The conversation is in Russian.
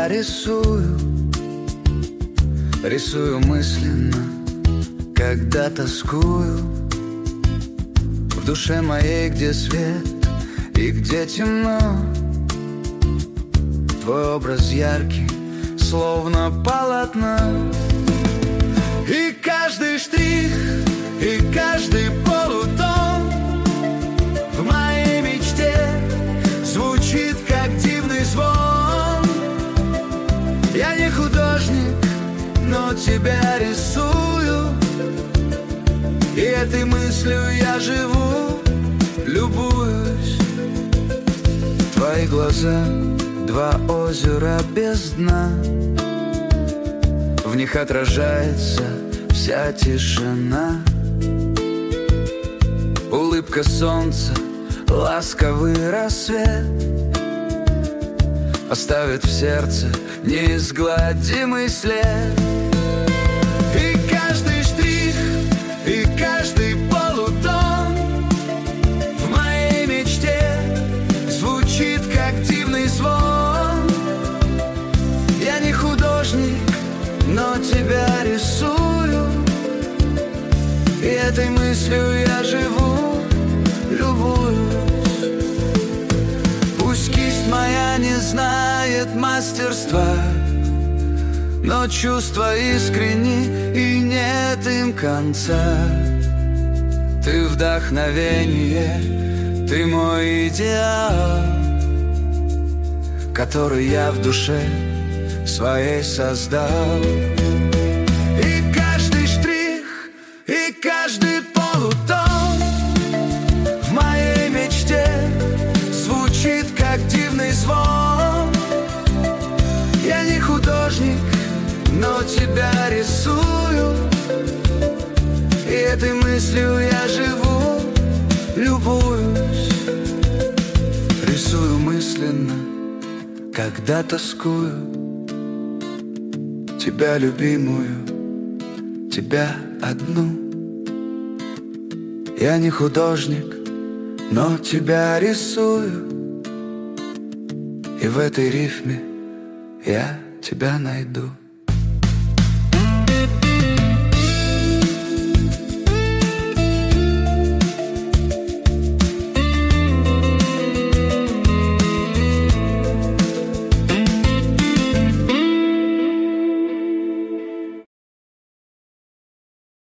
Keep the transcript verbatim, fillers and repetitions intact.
тебя рисую, рисую мысленно, когда тоскую. В душе моей, где свет и где темно, твой образ яркий, словно полотно. И каждый штрих, и каждый полутон в моей мечте звучит, как дивный звон. Я не художник, но тебя рисую, и этой мыслью я живу, любуюсь. Твои глаза — два озера без дна, в них отражается вся тишина. Улыбка солнца, ласковый рассвет оставит в сердце неизгладимый след. И каждый штрих, и каждый полутон в моей мечте звучит, как дивный звон. Я не художник, но тебя рисую, и этой мыслью я живу, любуюсь. Пусть кисть моя не знает мастерства, но чувства искренни, и нет им конца. Ты вдохновение, ты мой идеал, который я в душе своей создал. И каждый штрих, и каждый полутон в моей мечте звучит, как дивный звон. Я не художник, но тебя рисую, и этой мыслью я живу, любуюсь. Рисую мысленно, когда тоскую, тебя любимую, тебя одну. Я не художник, но тебя рисую, и в этой рифме я тебя найду.